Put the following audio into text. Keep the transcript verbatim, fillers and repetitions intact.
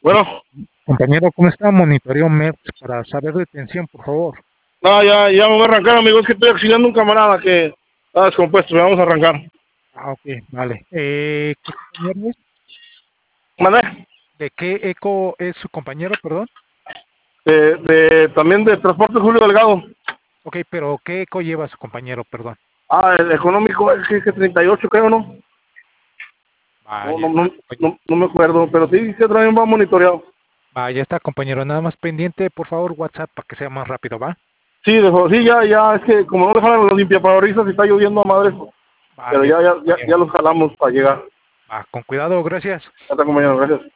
Bueno, Compañero, ¿cómo está? Monitoreo M E P S para saber de tensión, por favor. no, ya, ya me voy a arrancar, amigo. Es que estoy auxiliando a un camarada que está descompuesto. Ya vamos a arrancar. Ah, ok, vale. Eh, ¿qué compañero es? ¿Mandé? ¿De qué eco es su compañero, perdón? De, de, también de Transporte Julio Delgado. Ok, pero ¿qué eco lleva su compañero, perdón? Ah, el económico es que, que treinta y ocho, creo, ¿no? No, Vaya no, está, no, compañero. no, no me acuerdo, pero sí, sí, también va monitoreado. Vaya está, compañero. Nada más pendiente, por favor, WhatsApp para que sea más rápido, ¿va? Sí, dejó, sí, ya, ya, es que como no dejaron los limpiaparabrisas y está lloviendo a madres, pero Vaya ya, está, ya, ya, compañero. ya los jalamos para llegar. Va, con cuidado, gracias. Ya está, compañero, gracias.